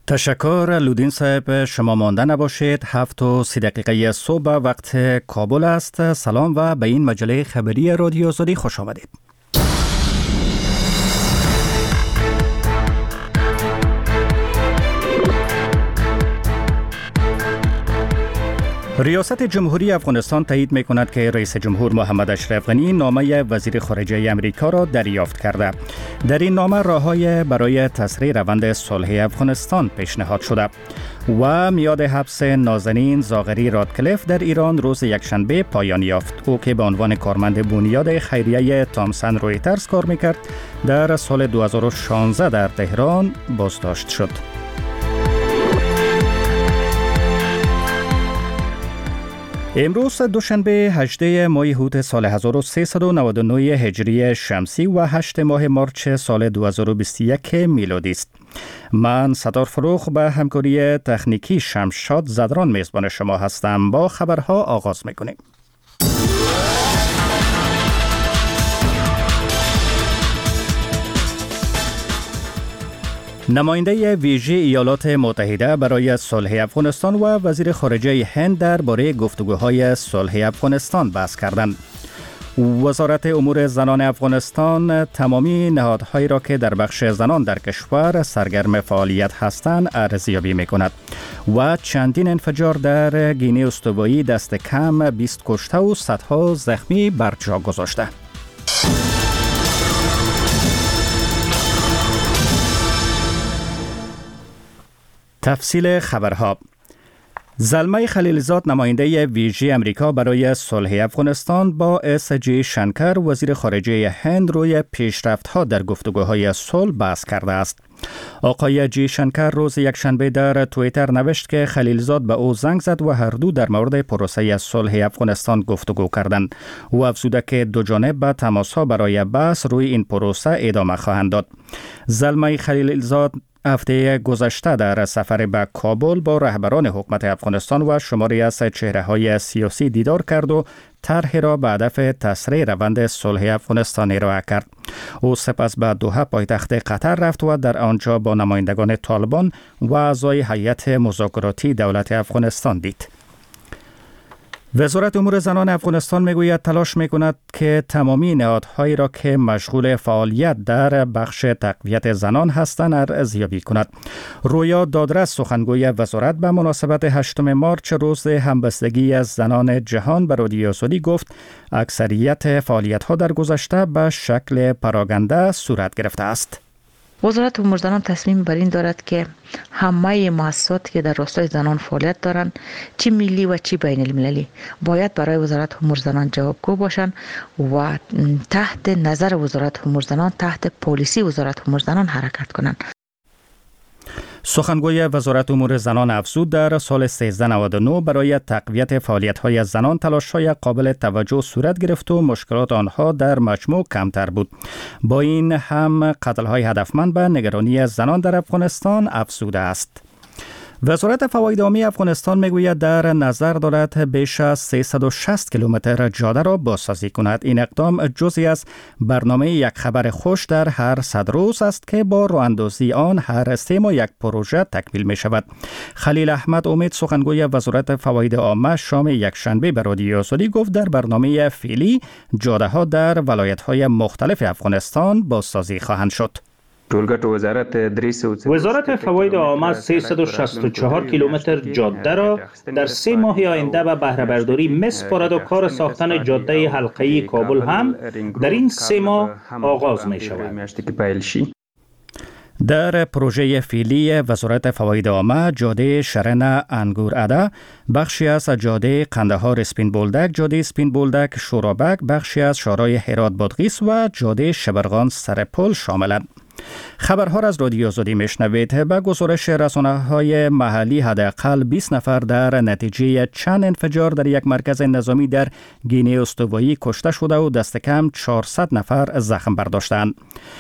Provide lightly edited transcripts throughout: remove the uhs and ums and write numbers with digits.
تشکر لودین صاحب، شما مانده نباشید. 7:30 صبح وقت کابل است. سلام و به این مجله خبری رادیو آزادی خوش آمدید. ریاست جمهوری افغانستان تایید می‌کند که رئیس جمهور محمد اشرف غنی نامه وزیر خارجه آمریکا را دریافت کرده. در این نامه راه‌های برای تسریع روند صلح افغانستان پیشنهاد شده و میاد حبس نازنین زاغری رادکلیف در ایران روز یکشنبه پایان یافت. او که به عنوان کارمند بنیاد خیریه تامسون رویترز کار می‌کرد، در سال 2016 در تهران بازداشت شد. امروز دوشنبه 18 ماه هوت سال 1399 هجری شمسی و 8 ماه مارچ سال 2021 میلادی است. من ستار فروخ به همکاری تکنیکی شمشاد زدران میزبان شما هستم. با خبرها آغاز میکنیم. نماینده ویژه ایالات متحده برای صلح افغانستان و وزیر خارجه هند درباره گفتگوهای صلح افغانستان بحث کردند. وزارت امور زنان افغانستان تمامی نهادهایی را که در بخش زنان در کشور سرگرم فعالیت هستند ارزیابی می‌کند و چندین انفجار در گینه استوایی دست کم 20 کشته و صدها زخمی بر جا گذاشته. تفصیل خبرها. زلمه خلیلزاد نماینده ویژه امریکا برای صلح افغانستان با اس جی شنکر وزیر خارجه هند روی پیشرفت‌ها در گفتگوهای صلح بحث کرده است. آقای جی شنکر روز یکشنبه در توییتر نوشت که خلیلزاد به او زنگ زد و هر دو در مورد پروسه صلح افغانستان گفتگو کردند. او افزوده که دو جانب به تماس‌ها برای بحث روی این پروسه ادامه خواهند داد. زلمه خلیلزاد هفته گذشته در سفر به کابل با رهبران حکومت افغانستان و شماری از چهره‌های سیاسی دیدار کرد و طرحی را به هدف تسریع روند صلح افغانستان ارائه کرد. او سپس به دوحه پایتخت قطر رفت و در آنجا با نمایندگان طالبان و اعضای هیئت مذاکراتی دولت افغانستان دید. وزارت امور زنان افغانستان میگوید تلاش میکند که تمامی نهادهایی را که مشغول فعالیت در بخش تقویت زنان هستند ارزیابی کند. رویا دادرس سخنگوی وزارت به مناسبت 8 مارچ روز همبستگی از زنان جهان به رادیو آزادی گفت اکثریت فعالیت‌ها در گذشته به شکل پراگنده صورت گرفته است. وزارت امور زنان تصمیم بر این دارد که همه مؤسساتی که در راستای زنان فعالیت دارند، چه ملی و چه بین المللی، باید برای وزارت امور زنان جوابگو باشند و تحت نظر وزارت امور زنان، تحت پالیسی وزارت امور زنان حرکت کنند. سخنگوی وزارت امور زنان افزود در سال 1399 برای تقویت فعالیت‌های زنان تلاش‌های قابل توجه صورت گرفت و مشکلات آنها در مجموع کمتر بود. با این هم قتل‌های هدفمند به نگرانی زنان در افغانستان افزوده است. وزارت فواید عامه افغانستان میگوید در نظر دارد بیش از 360 کیلومتر جاده را بازسازی کند. این اقدام جزئی از برنامه یک خبر خوش در هر 100 روز است که با راه‌اندازی آن هر 3 ماه یک پروژه تکمیل می شود. خلیل احمد امید سخنگوی وزارت فواید عامه شام یکشنبه به رادیو آزادی گفت در برنامه فعلی جاده ها در ولایت‌های مختلف افغانستان بازسازی خواهند شد. وزارت فواید عامه 364 کیلومتر جاده را در 3 ماه آینده به بهره برداری می‌سپارد و کار ساختن جاده حلقه‌ای کابل هم در این 3 ماه آغاز می شود. در پروژه فعلی وزارت فواید عامه جاده شرن انگوراده، بخشی از جاده قندهار اسپین بولدک، جاده اسپین بولدک شورابک، بخشی از شارع هرات بادغیس و جاده شبرغان سرپل شاملند. خبرها را از رادیو آزادی میشنوید. به گزارش رسانه‌های محلی حداقل 20 نفر در نتیجه چند انفجار در یک مرکز نظامی در گینه استوایی کشته شده و دست کم 400 نفر زخم برداشتند.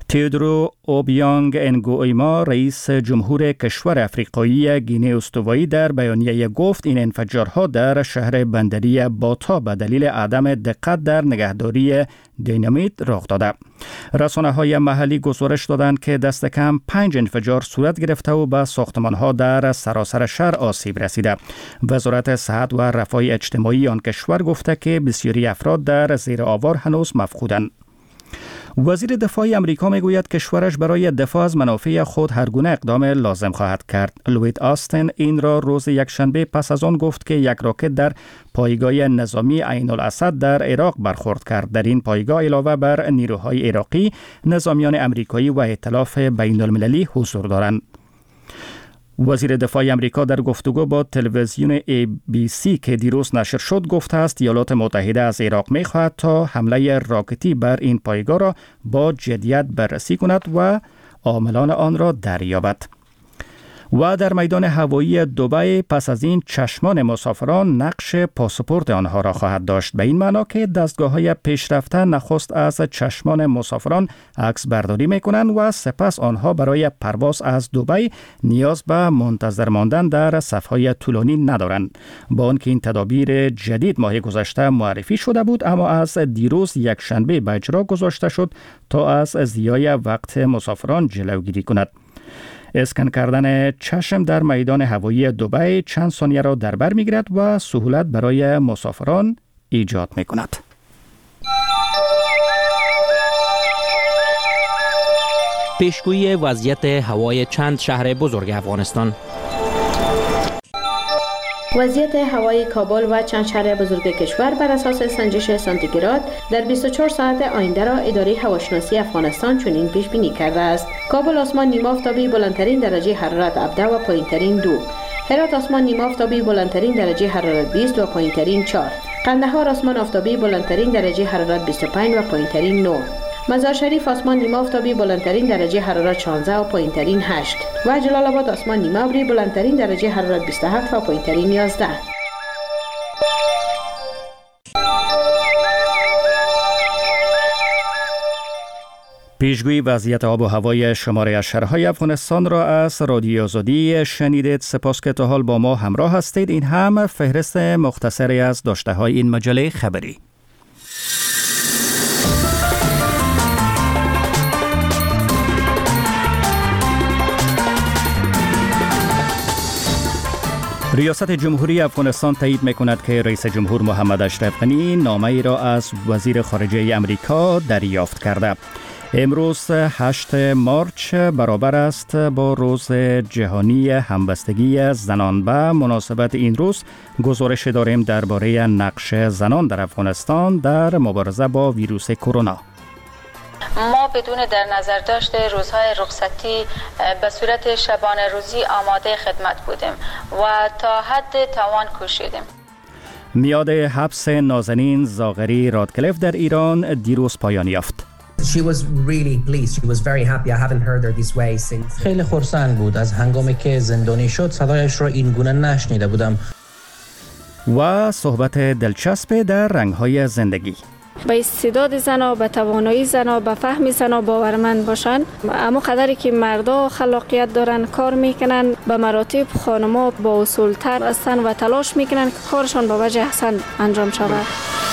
تئودورو اوبیانگ انگوئیما رئیس جمهور کشور افریقایی گینه استوایی در بیانیه گفت این انفجارها در شهر بندری باتا به دلیل عدم دقت در نگهداری دینامیت رخ داده. رسانه‌های محلی گزارش دادند که دست کم 5 انفجار صورت گرفته و به ساختمان‌ها در سراسر شهر آسیب رسیده. وزارت صحت و رفاه اجتماعی آن کشور گفته که بسیاری افراد در زیر آوار هنوز مفقودند. وزیر دفاع امریکا میگوید کشورش برای دفاع از منافع خود هر گونه اقدام لازم خواهد کرد. لوید آستن این را روز یکشنبه پس از آن گفت که یک راکت در پایگاه نظامی عین الاسد در عراق برخورد کرد. در این پایگاه علاوه بر نیروهای عراقی، نظامیان امریکایی و ائتلاف بین المللی حضور دارند. وزیر دفاع امریکا در گفتگو با تلویزیون ABC که دیروز نشر شد گفته است ایالات متحده از عراق می‌خواهد تا حمله راکتی بر این پایگاه را با جدیت بررسی کند و عاملان آن را دریابد. و در میدان هوایی دبی پس از این چشمان مسافران نقش پاسپورت آنها را خواهد داشت، به این معنا که دستگاه‌های پیشرفته نخست از چشمان مسافران عکس برداری می‌کنند و سپس آنها برای پرواز از دبی نیاز به منتظر ماندن در صف‌های طولانی ندارند. با آنکه این تدابیر جدید ماه گذشته معرفی شده بود، اما از دیروز یکشنبه به اجرا گذاشته شد تا از ضیاع وقت مسافران جلوگیری کند. اسکن کردن چشم در میدان هوایی دبی چند ثانیه را در بر می‌گیرد و سهولت برای مسافران ایجاد می‌کند. پیشگویی وضعیت هوای چند شهر بزرگ افغانستان. وضعیت هوای کابل و چند شهر بزرگ کشور بر اساس سنجش سانتیگراد در 24 ساعت آینده را اداره هواشناسی افغانستان چنین پیش بینی کرده است. کابل آسمان نیمه آفتابی بلندترین درجه حرارت 17 و پایینترین 2. هرات آسمان نیمه آفتابی بلندترین درجه حرارت 20 و پایینترین 4. قندهار آسمان آفتابی بلندترین درجه حرارت 25 و پایینترین 9. مزار شریف آسمان نیمه آفتابی بلندترین درجه حرارت 16 و پایینترین 8 و جلال آباد آسمان نیمه ابری بلندترین درجه حرارت 27 و پایینترین 11. پیشگویی وضعیت آب و هوای شماره از شهرهای افغانستان را از رادیو آزادی شنیدید. سپاس که تا حال با ما همراه هستید. این هم فهرست مختصری از داشته‌های این مجله خبری. ریاست جمهوری افغانستان تایید می‌کند که رئیس جمهور محمد اشرف غنی نامه‌ای را از وزیر خارجه امریکا دریافت کرده. امروز 8 مارچ برابر است با روز جهانی همبستگی زنان. به مناسبت این روز گزارش داریم درباره نقش زنان در افغانستان در مبارزه با ویروس کرونا. ما بدون در نظر داشته روزهای رخصتی به صورت شبانه روزی آماده خدمت بودیم و تا حد توان کوشیدیم. میاد حبس نازنین زاغری رادکلیف در ایران دیروز پایان یافت. خیلی خرسند بود. از هنگامی که زندانی شد صدایش را این گونه نشنیده بودم. و صحبت دلچسب در رنگ‌های زندگی. به استعداد زنا، به توانایی زنا، به فهم زنا باورمند باشن. اما قدری که مردا خلاقیت دارن، کار میکنن، به مراتب خانما با اصولتر هستن و تلاش میکنن که کارشان به وجه احسن انجام شود.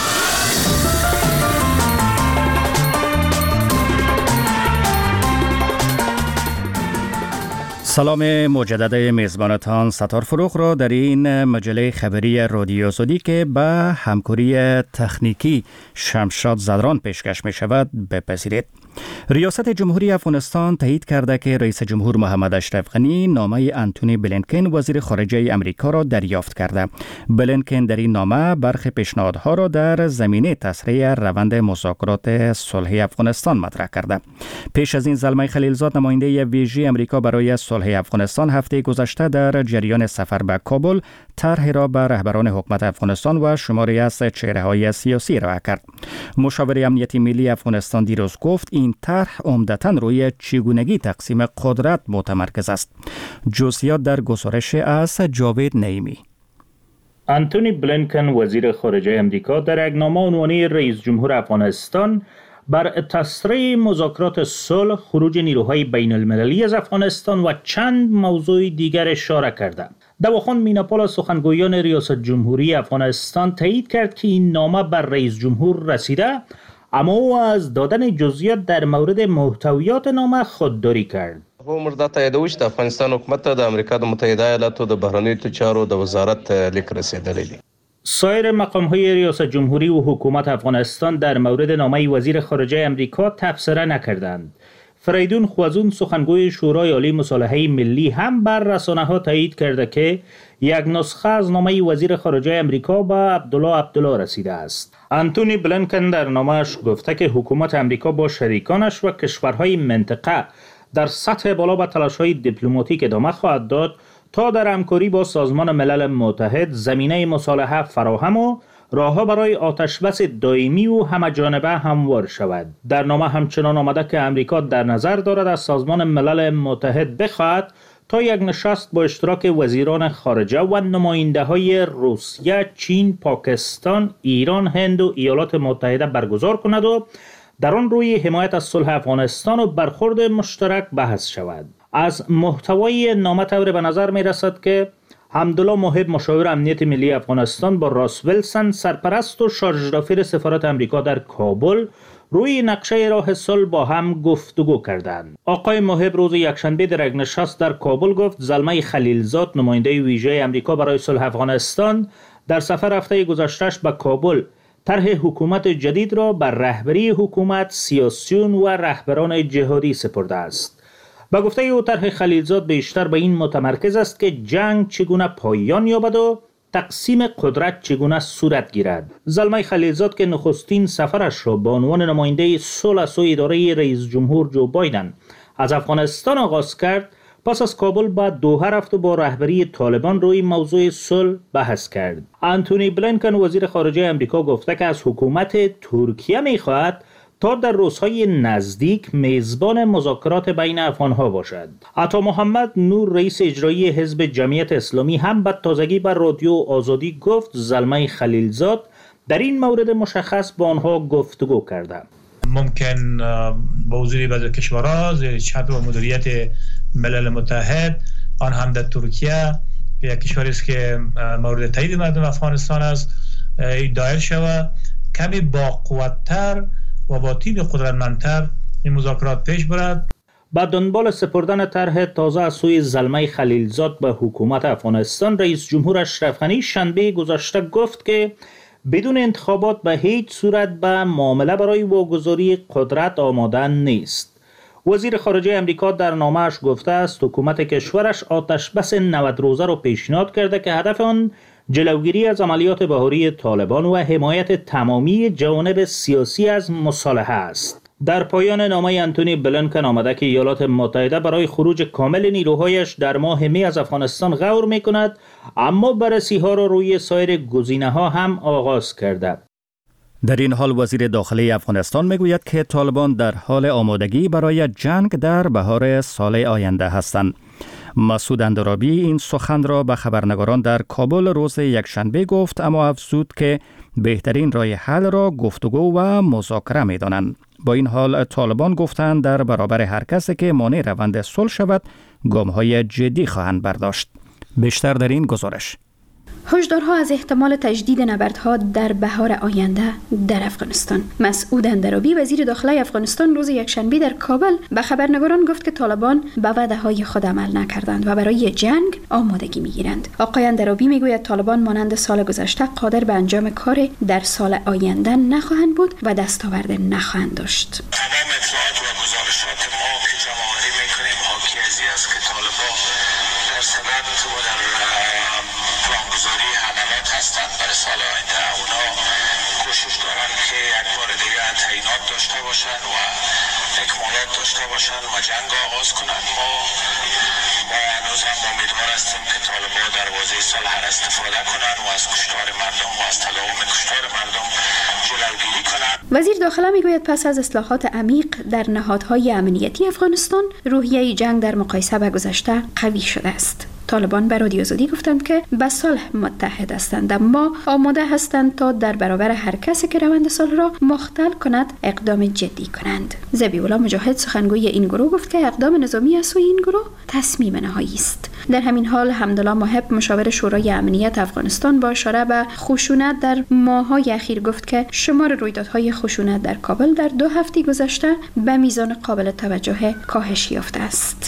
سلام مجدد میزبانتان ستار فروغ را در این مجله خبری رادیو آزادی که به همکاری تکنیکی شمشاد زدران پیشکش می شود بپذیرید. ریاست جمهوری افغانستان تایید کرده که رئیس جمهور محمد اشرف غنی نامه انتونی بلینکن وزیر خارجه امریکا را دریافت کرده. بلینکن در این نامه برخی پیشنهادها را در زمینه تسریع روند مذاکرات صلح افغانستان مطرح کرده. پیش از این زلمه خلیلزاد نماینده ویژه امریکا برای صلح افغانستان هفته گذشته در جریان سفر به کابل طرحی را به رهبران حکومت افغانستان و شماری از چهره‌های سیاسی ارائه کرد. مشاور امنیتی ملی افغانستان دیروز گفت این طرح عمدتاً روی چگونگی تقسیم قدرت متمرکز است. جزئیات در گزارش از جاوید نعیمی. انتونی بلینکن وزیر خارجه امریکا در یک نامه عنوانی رئیس جمهور افغانستان بر تسریع مذاکرات صلح، خروج نیروهای بین المللی از افغانستان و چند موضوع دیگر اشاره کرده. دواخان میناپال سخنگویان ریاست جمهوری افغانستان تایید کرد که این نامه بر رئیس جمهور رسیده، اما او از دادن جزئیات در مورد محتویات نامه خودداری کرد. موږ دا تاییدوو چې د افغانستان حکومت ته د امریکا د متحده ایالاتو د بهرنیو چارو د وزارت لیک رسیدلی دی. سایر مقام‌های ریاست جمهوری و حکومت افغانستان در مورد نامه وزیر خارجه امریکا تبصره نکردند. فریدون خوازون سخنگوی شورای عالی مصالحه ملی هم بر رسانه‌ها تایید کرده که یک نسخه از نامه وزیر خارجه امریکا به عبدالله رسیده است. آنتونی بلینکن در نامه‌اش گفته که حکومت امریکا با شریکانش و کشورهای منطقه در سطح بالا به تلاش‌های دیپلماتیک ادامه خواهد داد تا در همکاری با سازمان ملل متحد زمینه مصالحه فراهم و راه‌ها برای آتشبس دائمی و همه‌جانبه هموار شود. در نامه همچنان آمده که امریکا در نظر دارد از سازمان ملل متحد بخواهد تا یک نشست با اشتراک وزیران خارجه و نماینده‌های روسیه، چین، پاکستان، ایران، هند و ایالات متحده برگزار کند و در آن روی حمایت از صلح افغانستان و برخورد مشترک بحث شود. از محتوای نامه طور به نظر می رسد که حمدالله موهب مشاور امنیت ملی افغانستان با راس ویلسون سرپرست و شارژدافیر سفارت امریکا در کابل روی نقشه راه صلح با هم گفتگو کردند. آقای موهب روز یکشنبه در یک نشست در کابل گفت زلمه خلیلزاد نماینده ویژه امریکا برای صلح افغانستان در سفر هفته گذشته‌اش به کابل طرح حکومت جدید را بر رهبری حکومت، سیاسیون و رهبران جهادی سپرده است. با گفته او طرح خلیلزاد بیشتر به این متمرکز است که جنگ چگونه پایان یابد و تقسیم قدرت چگونه صورت گیرد. زلمه خلیلزاد که نخستین سفرش را به عنوان نماینده صلح سوی اداره رئیس جمهور جو بایدن از افغانستان آغاز کرد، پس از کابل به دوحه رفت و با رهبری طالبان روی موضوع صلح بحث کرد. آنتونی بلینکن وزیر خارجه امریکا گفته که از حکومت ترکیه می‌خواهد تا در روزهای نزدیک میزبان مذاکرات بین افغان‌ها باشد. عطا محمد نور رئیس اجرایی حزب جمعیت اسلامی هم به تازگی بر رادیو آزادی گفت زلمه خلیلزاد در این مورد مشخص با آنها گفتگو کرده. ممکن با حضور بعضی کشورها زیر چتر و مدیریت ملل متحد، آن هم در ترکیه یک کشوری است که مورد تایید مردم افغانستان است، دایر شود کمی با قوت‌تر و با تیم قدرتمندتر این مذاکرات پیش برد. با دنبال سپردن طرح تازه از سوی زلمه خلیلزاد به حکومت افغانستان، رئیس جمهور اشرف غنی شنبه گذشته گفت که بدون انتخابات به هیچ صورت به معامله برای واگذاری قدرت آماده نیست. وزیر خارجه امریکا در نامه‌اش گفته است حکومت کشورش آتشبس 90 روزه را پیشنهاد کرده که هدف آن جلوگیری از عملیات بهاری طالبان و حمایت تمامی جوانب سیاسی از مصالحه است. در پایان نامه آنتونی بلینکن آمده که ایالات متحده برای خروج کامل نیروهایش در ماه می از افغانستان غور می کند، اما بررسی‌ها را روی سایر گزینه‌ها هم آغاز کرده. در این حال وزیر داخلی افغانستان میگوید که طالبان در حال آمادگی برای جنگ در بهار سال آینده هستند. مسعود اندرابی این سخن را به خبرنگاران در کابل روز یکشنبه گفت، اما افزود که بهترین راه حل را گفتگو و مذاکره می‌دانند. با این حال طالبان گفتند در برابر هر کسی که مانع روند صلح شود گام‌های جدی خواهند برداشت. بیشتر در این گزارش. هشدارها از احتمال تجدید نبردها در بهار آینده در افغانستان. مسعود اندرابی وزیر داخلی افغانستان روز یکشنبه در کابل به خبرنگاران گفت که طالبان به وعده‌های خود عمل نکردند و برای جنگ آمادگی می‌گیرند. آقای اندرابی میگوید طالبان مانند سال گذشته قادر به انجام کار در سال آینده نخواهند بود و دستاورد نخواهند داشت. تمام اطلاعات و گزارشات ما که جمع‌آوری می‌کنیم حاکی از این است که طالبان در سبد و در پلانگذاری حملات هستند برای سال آینده. اونا کوشش دارن که یک بار دیگه تعیینات داشته باشن و اکمالات داشته باشن و جنگ آغاز کنن. ما هنوز هم امیدوار هستیم که طالبان در بازی صلح استفاده کنن و از کشتار مردم و از تداوم کشتار مردم جلوگیری کنن. وزیر داخله میگوید پس از اصلاحات عمیق در نهادهای امنیتی افغانستان، روحیه جنگ در مقایسه با گذشته قوی شده است. طالبان به رادیو آزادی گفتند که به صلح متحد هستند، اما آماده هستند تا در برابر هر کسی که روند صلح را مختل کند اقدام جدی کنند. ذبیح‌الله مجاهد سخنگوی این گروه گفت که اقدام نظامی از سوی این گروه تصمیم نهایی است. در همین حال حمدالله محب مشاور شورای امنیت افغانستان با اشاره به خشونت در ماه‌های اخیر گفت که شمار رویدادهای خشونت در کابل در 2 هفته گذشته به میزان قابل توجه کاهش یافته است.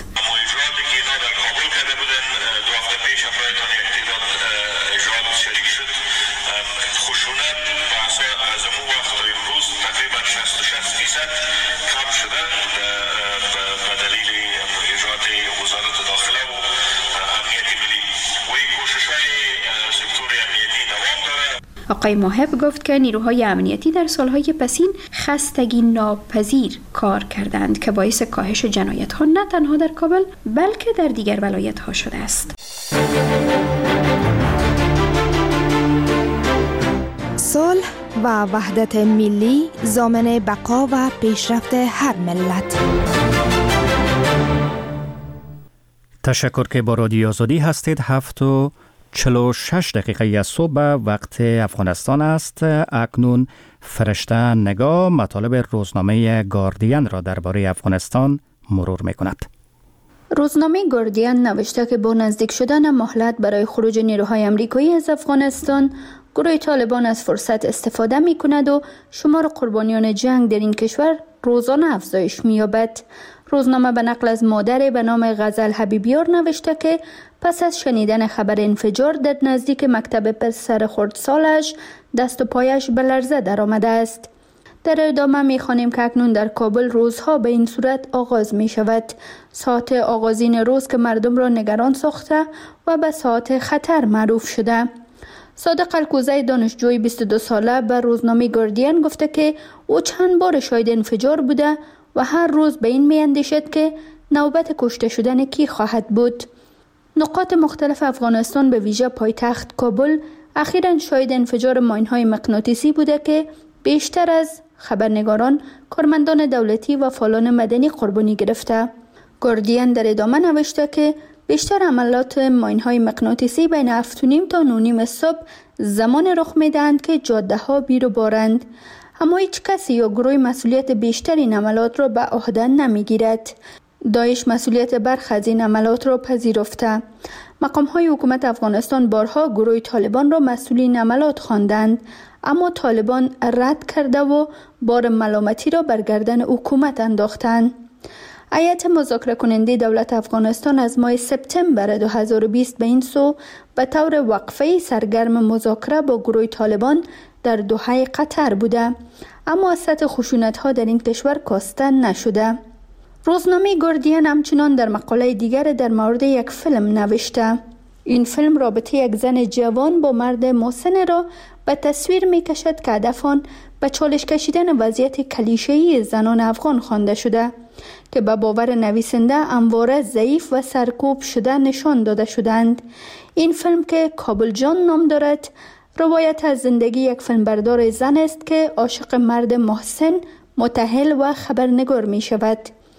آقای محب گفت که نیروهای امنیتی در سالهای پسین خستگی ناپذیر کار کردند که باعث کاهش جنایت‌ها نه تنها در کابل بلکه در دیگر ولایت‌ها شده است. صلح و وحدت ملی ضامن بقا و پیشرفت هر ملت. تشکر که با رادیو آزادی هستید. 7:46 دقیقه از صبح وقت افغانستان است. اکنون فرشته نگاه مطالب روزنامه گاردین را درباره افغانستان مرور می‌کند. روزنامه گاردین نوشته که با نزدیک شدن مهلت برای خروج نیروهای آمریکایی از افغانستان، گروه طالبان از فرصت استفاده می‌کند و شمار قربانیان جنگ در این کشور روزانه افزایش می‌یابد. روزنامه به نقل از مادر به نام غزل حبیبیار نوشته که پس از شنیدن خبر انفجار در نزدیک مکتب پسر خردسالش دست و پایش به لرزه در آمده است. در ادامه می‌خوانیم که اکنون در کابل روزها به این صورت آغاز می شود. ساعت آغازین روز که مردم را نگران ساخته و به ساعت خطر معروف شده. صادق الکوزی دانشجوی 22 ساله به روزنامه گاردین گفته که او چند بار شاهد انفجار بوده و هر روز به این می‌اندیشد که نوبت کشته شدن کی خواهد بود. نقاط مختلف افغانستان به ویژه پایتخت کابل اخیراً شاهد انفجار ماین‌های مغناطیسی بوده که بیشتر از خبرنگاران، کارمندان دولتی و فعالان مدنی قربانی گرفته. گاردین در ادامه نوشته که بیشتر عملیات ماین‌های مغناطیسی بین 7:30 تا 9:30 صبح زمان رخ می‌دهند که جاده‌ها بیر و بارند. اما هیچ کسی یا گروه مسئولیت بیشتر این عملیات را به عهده نمی‌گیرد. داعش مسئولیت برخی از این عملیات را پذیرفته. مقام‌های حکومت افغانستان بارها گروه طالبان را مسئول این عملیات خواندند، اما طالبان رد کرده و بار ملامتی را بر گردن حکومت انداختند. هیئت مذاکره کننده دولت افغانستان از ماه سپتامبر 2020 به این سو به طور وقفه‌ای سرگرم مذاکره با گروه طالبان در دوحه قطر بوده، اما از سطح خشونت‌ها در این کشور کاسته نشده. روزنامه گاردین همچنان در مقاله دیگر در مورد یک فیلم نوشته. این فیلم رابطه یک زن جوان با مرد مسن را به تصویر می کشد که هدف آن به چالش کشیدن وضعیت کلیشه‌ای زنان افغان خوانده شده که به باور نویسنده همواره ضعیف و سرکوب شده نشان داده شدند. این فیلم که کابل جان نام دارد، روایت از زندگی یک فیلمبردار زن است که عاشق مرد محسن، متأهل و خبرنگار می شود.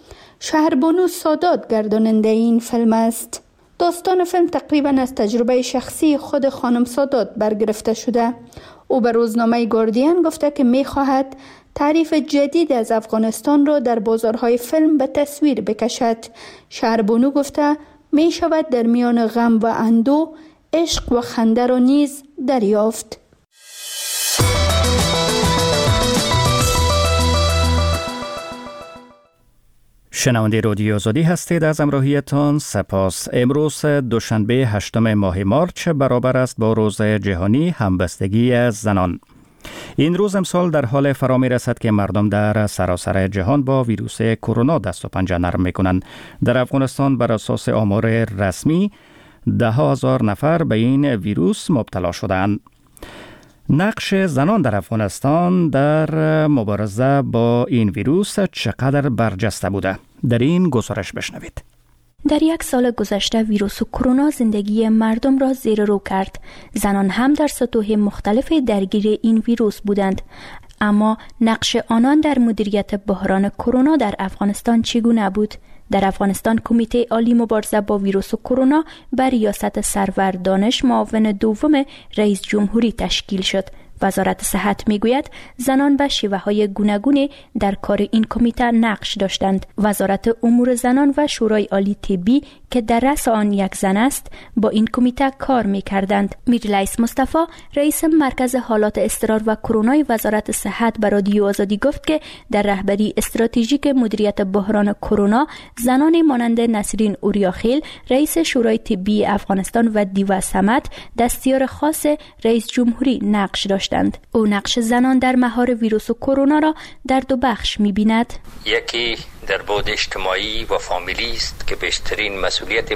شهربانو سادات گرداننده این فیلم است. داستان فیلم تقریبا از تجربه شخصی خود خانم سادات برگرفته شده. او به روزنامه گاردین گفته که می خواهد تعریف جدید از افغانستان را در بازارهای فیلم به تصویر بکشد. شهربانو گفته می شود در میان غم و اندوه عشق و خنده را نیز دریافت. شنونده رادیو آزادی هستید. از همراهیتان سپاس. امروز دوشنبه 8 ماه مارچ برابر است با روز جهانی همبستگی زنان. این روز امسال در حال فرا می رسد که مردم در سراسر جهان با ویروس کرونا دست و پنجه نرم می کنند. در افغانستان بر اساس آمار رسمی 10,000 نفر به این ویروس مبتلا شدند. نقش زنان در افغانستان در مبارزه با این ویروس چقدر برجسته بوده؟ در این گزارش بشنوید. در یک سال گذشته ویروس کرونا زندگی مردم را زیر رو کرد. زنان هم در سطوح مختلف درگیر این ویروس بودند. اما نقش آنان در مدیریت بحران کرونا در افغانستان چگونه بود؟ در افغانستان کمیته عالی مبارزه با ویروس کرونا بر ریاست سرور دانش معاون دوم رئیس جمهوری تشکیل شد. وزارت صحت میگوید زنان به شیوه‌های گوناگونی در کار این کمیته نقش داشتند. وزارت امور زنان و شورای عالی طبی که در رأس آن یک زن است با این کمیته کار می‌کردند. میرلیس مصطفی رئیس مرکز حالات اضطرار و کرونای وزارت صحت به رادیو آزادی گفت که در رهبری استراتژیک مدیریت بحران کرونا زنان مانند نسرین اوریاخیل رئیس شورای طبی افغانستان و دیوا صمد دستیار خاص رئیس جمهوری نقش داشتند. او نقش زنان در مهار ویروس کرونا را در دو بخش می‌بیند. یکی در بعد اجتماعی و فامیلی است که بیشترین مسئولیت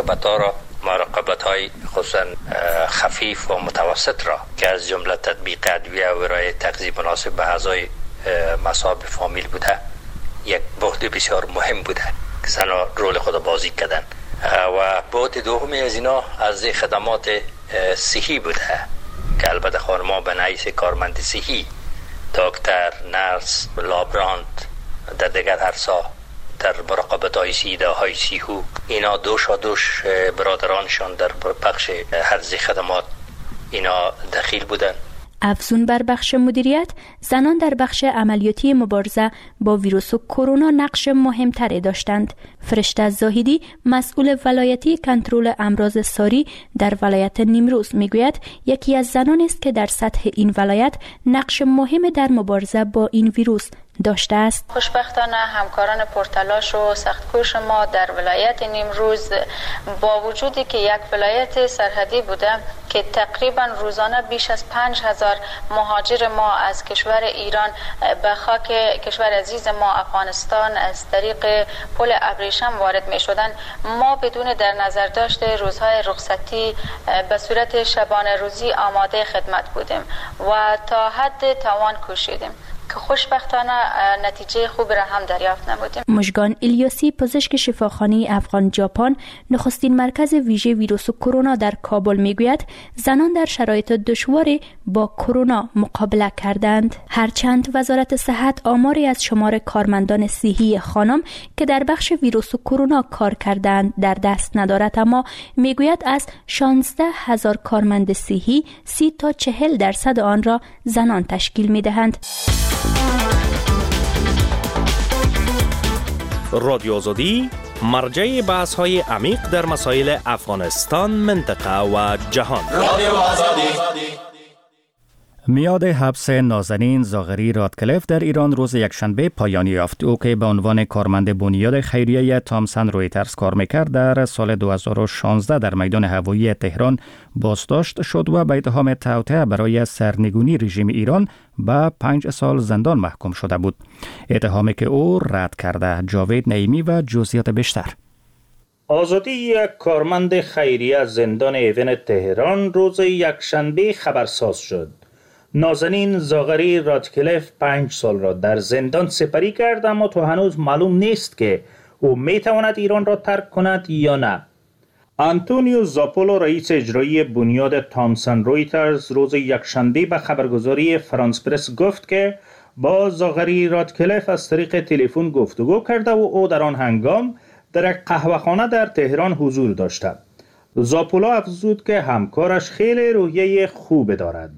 مراقبت‌های خصوصا خفیف و متوسط را که از جمله تطبیق ادویه و ارائه تغذیه مناسب به اعضای مصاب فامیل بوده، یک بعد بسیار مهم بوده که زنان رول خود بازی کردند. و بعد دومی از اینا از خدمات صحی بوده که البته خانم‌ها به نحیث کارمند صحی، دکتر، نرس، لابرانت، در دیگر عرصه در مراقبت‌های سیده‌های سیهو، اینا دوش برادرانشان در بخش هرزی خدمات اینا دخیل بودن. افزون بر بخش مدیریت، زنان در بخش عملیاتی مبارزه با ویروس کرونا نقش مهمتری داشتند. فرشته زاهدی مسئول ولایتی کنترل امراض ساری در ولایت نیمروز میگوید یکی از زنان است که در سطح این ولایت نقش مهم در مبارزه با این ویروس داشته است. خوشبختانه همکاران پرتلاش و سختکوش ما در ولایت نیمروز با وجودی که یک ولایت سرحدی بوده که تقریبا روزانه بیش از 5000 مهاجر ما از کشور ایران به خاک کشور عزیز ما افغانستان از طریق پل ابریشم وارد می شدن، ما بدون در نظر داشته روزهای رخصتی به صورت شبانه روزی آماده خدمت بودیم و تا حد توان کوشیدیم که خوشبختانه نتیجه خوب را هم دریافت نمودیم. مژگان الیاسی پزشک شفاخانه افغان ژاپن نخستین مرکز ویژه ویروس کرونا در کابل میگوید زنان در شرایط دشواری با کرونا مقابله کردند. هرچند وزارت صحت آماری از شمار کارمندان صحی خانم که در بخش ویروس کرونا کار کردند در دست ندارد، اما میگوید از 16000 کارمند صحی 30 تا 40% آن را زنان تشکیل میدهند. رادیو آزادی مرجع بحث‌های عمیق در مسائل افغانستان، منطقه و جهان. رادیو آزادی. میاد حبس نازنین زاغری رادکلف در ایران روز یکشنبه پایان یافت. او که به عنوان کارمند بنیاد خیریه تامسن رویترز کار میکرد در سال 2016 در میدان هوایی تهران بازداشت شد و به اتهام توطئه برای سرنگونی رژیم ایران به 5 سال زندان محکوم شده بود. اتهامی که او رد کرده. جاوید نعیمی و جزئیات بیشتر. آزادی یک کارمند خیریه از زندان ایون تهران روز یکشنبه خبرساز شد. نازنین زاغری رادکلف 5 سال را در زندان سپری کرد، اما تا هنوز معلوم نیست که او میتواند ایران را ترک کند یا نه. آنتونیو زاپولو رئیس اجرایی بنیاد تامسن رویترز روز یکشنبه به خبرگزاری فرانس پرس گفت که با زاغری رادکلف از طریق تلفن گفتگو کرده و او در آن هنگام در یک قهوه‌خانه در تهران حضور داشته. زاپولو افزود که همکارش خیلی روحیه خوب دارد.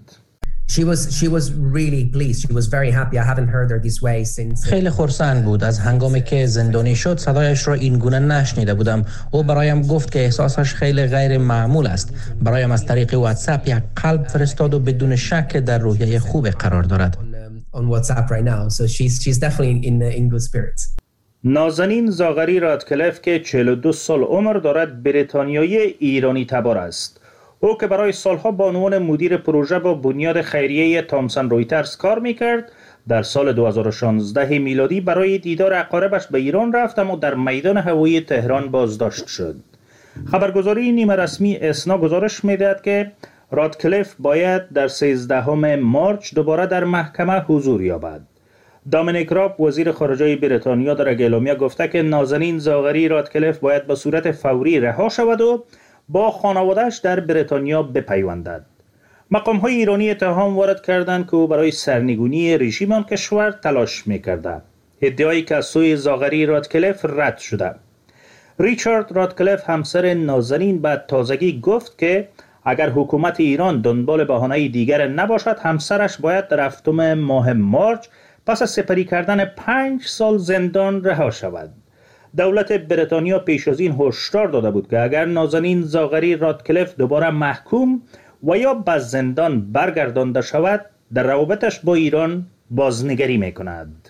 She was really pleased. She was very happy. I haven't heard her this way since. خیلی خرسند بود. از هنگامی که زندانی شد صدایش را این گونه نشنیده بودم. او برایم گفت که احساسش خیلی غیر معمول است. برایم از طریق واتساپ یک قلب فرستاد و بدون شک در روحیه خوب قرار دارد. On WhatsApp right now. So she's definitely in good spirits. نازنین زاغری رادکلف که 42 سال عمر دارد بریتانیایی ایرانی تبار است. او که برای سالها به عنوان مدیر پروژه با بنیاد خیریه تامسن رویترز کار میکرد، در سال 2016 میلادی برای دیدار اقاربش به ایران رفت، اما در میدان هوایی تهران بازداشت شد. خبرگزاری نیمه رسمی اسنا گزارش میدهد که رادکلف باید در 13 مارچ دوباره در محکمه حضور یابد. دامینیک راب وزیر خارجه بریتانیا در اعلامیه گفته که نازنین زاغری رادکلف باید به صورت فوری رها شود و با خانواده‌اش در بریتانیا بپیوندد. مقام‌های ایرانی اتهام وارد کردند که او برای سرنگونی رژیم آن کشور تلاش می‌کرده. ادعایی که از سوی زاغری رادکلیف رد شده. ریچارد رادکلیف همسر نازنین به تازگی گفت که اگر حکومت ایران دنبال بهانه دیگر نباشد همسرش باید در 7 ماه مارچ پس از سپری کردن 5 سال زندان رها شود. دولت بریتانیا پیش از این هشدار داده بود که اگر نازنین زاغری رادکلیف دوباره محکوم و یا به زندان برگردانده شود در روابطش با ایران بازنگری میکند.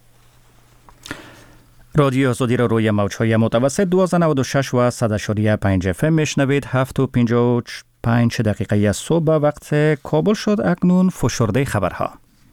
رادیو آزادی را روی موج‌های متوسط 1296 و 100.5 FM میشنوید. 7:55 دقیقه صبح وقت کابل شد. اکنون فشرده خبرها.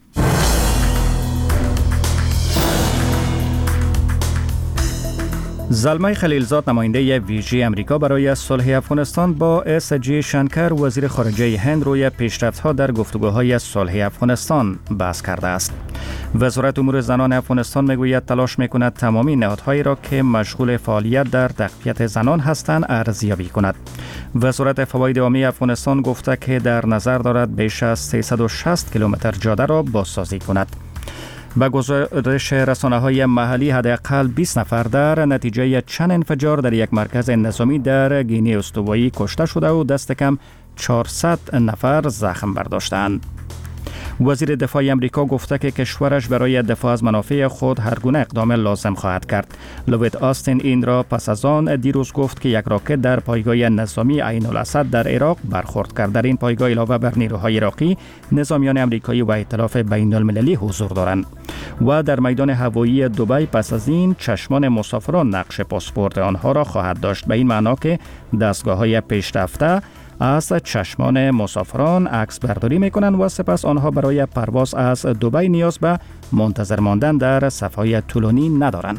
زلمه خلیلزاد نماینده ویژه امریکا برای صلح افغانستان با اس.جی. شنکر وزیر خارجه هند روی پیشرفت‌ها در گفتگوهای صلح افغانستان بحث کرده است. وزارت امور زنان افغانستان میگوید تلاش میکند تمامی نهادهایی را که مشغول فعالیت در تقویت زنان هستند ارزیابی کند. وزارت فواید عامه افغانستان گفته که در نظر دارد بیش از 360 کیلومتر جاده را بازسازی کند. با گزارش رسانه‌های محلی حداقل 20 نفر در نتیجه چند انفجار در یک مرکز نظامی در گینه استوایی کشته شده و دست کم 400 نفر زخم برداشتند. وزیر دفاع امریکا گفته که کشورش برای دفاع از منافع خود هر گونه اقدام لازم خواهد کرد. لوید آستین این را پس از آن دیروز گفت که یک راکت در پایگاه نظامی عین الاسد در عراق برخورد کرد. در این پایگاه علاوه بر نیروهای عراقی، نظامیان امریکایی و ائتلاف بین المللی حضور دارند. و در میدان هوایی دبی پس از این چشمان مسافران نقش پاسپورت آنها را خواهد داشت، به این معنا که دستگاه‌های پیشرفته از چشمان مسافران عکس برداری میکنند و سپس آنها برای پرواز از دبی نیاز به منتظر ماندن در صف‌های طولانی ندارند.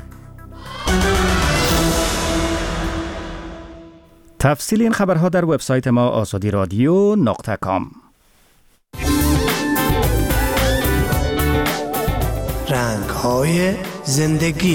تفصیل این خبرها در وبسایت ما azadiradio.com. رنگ‌های زندگی.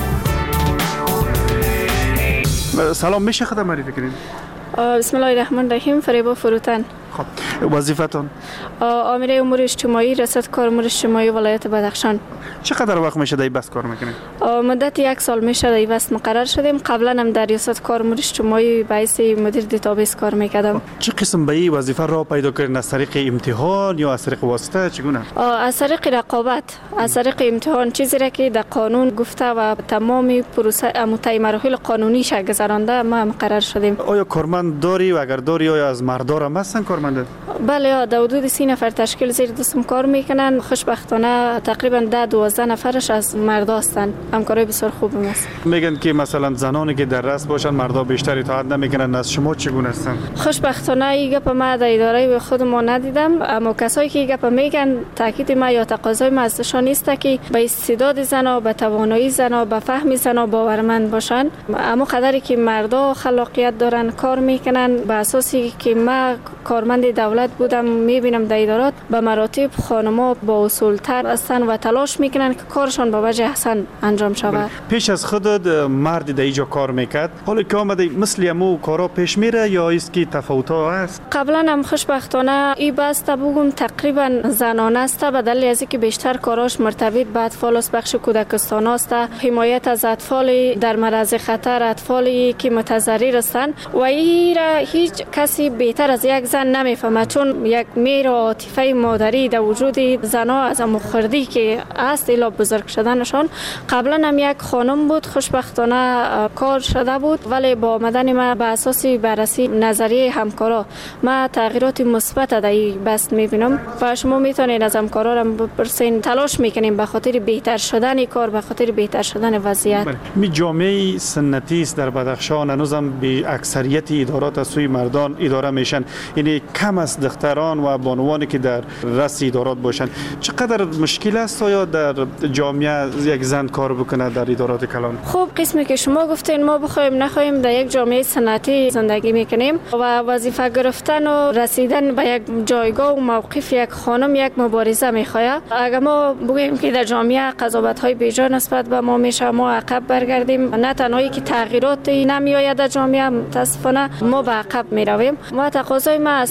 سلام، میشه خودم معرفی کنید؟ بسم الله الرحمن الرحیم. فریبا فروتن. خب وظیفتون؟ آمر امور اجتماعی، رصد کار امور اجتماعی ولایت بدخشان. چقدر وقت میشه در بس کار میکنید؟ مدت 1 سال میشه در بس مقرر شدیم. قبلا هم در ریاست کار امور اجتماعی به حیث مدیر دیتابیس کار میکردم. چه قسم به این وظیفه را پیدا کردین؟ از طریق امتحان یا از طریق واسطه چگونه؟ از طریق رقابت، از طریق امتحان، چیزی را که در قانون گفته و تمام پروسه مطابق مراحل قانونی گذرانده ما مقرر شدیم. آیا کارمند داری و اگر داری آیا از مردار هم هستن کارمند؟ بله، در حدود 30 نفر تشکیل زیر دستم کار میکنن. خوشبختانه تقریبا 10-12 نفرش از مرد هستند. همکاری بسیار خوب است. میگن که مثلا زنانی که در رأس باشن مردا بیشتر اطاعت نمیکنن، از شما چگونه هستن؟ خوشبختانه این گپ ما در اداره خود ما ندیدم، اما کسایی که این گپ میگن تاکید ما یا تقاضای ما ازشان نیست که به استعداد زنا، به توانایی زنا، به فهم زنا باورمند باشن. اما قدری که مردا خلاقیت دارن کار میکنن، به اساسی که ما کارمند دولت بودم میبینم در ادارات به مراتب خانم‌ها با اصولتر هستن و تلاش میکنن که کارشان به وجه احسن انجام شود. پیش از خودت مرد در اینجا کار میکرد، حالا که آمده مثل امو کارا پیش میره یا است که تفاوت‌ها هست؟ قبلا هم خوشبختانه این بسته بگم تقریبا زنانه است، به دلیل از اینکه بیشتر کاراش مرتبط به اطفال است، بخش کودکستان است، حمایت از اطفال در معرض خطر، اطفالی که متضرر هستند و این را هیچ کسی بهتر از یک زن نمیفهمه، چون یک مهر عاطفه مادری در وجود زنها از مخردی که است الی بزرگ شدنشان. قبلا هم یک خانم بود، خوشبختانه کار شده بود، ولی با آمدن ما به اساس بررسی نظریه همکارا ما تغییرات مثبت در این بست میبینم و شما میتونید از همکارا را بپرسین. تلاش میکنیم به خاطر بهتر شدن کار، به خاطر بهتر شدن وضعیت. می جامعه سنتی است در بدخشان، هنوزم به اکثریت ادارات از سوی مردان اداره میشن، یعنی کم است دختران و بانوانی که در رأس ادارات باشن. چقدر مشکل است یا در جامعه یک زن کار بکنه در ادارات کلان؟ خوب قسمی که شما گفتین، ما بخوایم نخوایم در یک جامعه سنتی زندگی میکنیم و وظیفه گرفتن و رسیدن به یک جایگاه و موقف یک خانم یک مبارزه میخواد. اگر ما بگیم که در جامعه قضاوت های بیجا نسبت به ما میشه، ما عقب برگردیم. نه تنهایی که تغییرات نمیآید در جامعه، متاسفانه ما به عقب میرویم. ما تقاضای ما از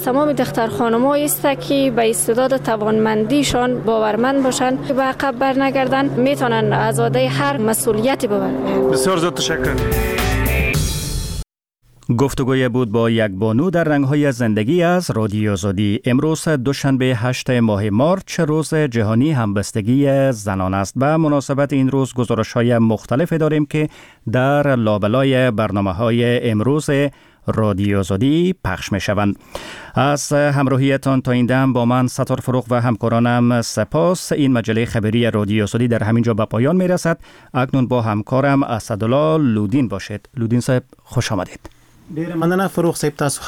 تمام دختر خانم‌ها است که به استعداد توانمندیشان باورمند باشند که به عقب برنگردن، میتونن از عهده هر مسئولیتی ببرند. بسیار زیاد تشکر. گفتگوی بود با یک بانو در رنگ‌های زندگی از رادیو آزادی. امروز دوشنبه 8 ماه مارچ روز جهانی همبستگی زنان است. به مناسبت این روز گزارش‌های مختلف داریم که در لابلای برنامه‌های امروز رادیو آزادی پخش می‌شوند. از همراهیتان تا این دم با من ستار فروغ و همکارانم سپاس. این مجله خبری رادیو آزادی در همین جا به پایان می‌رسد. اکنون با همکارم اسدالله لودین باشید. لودین صاحب خوش آمدید. ډیر مننه فروغ صاحب، تاسو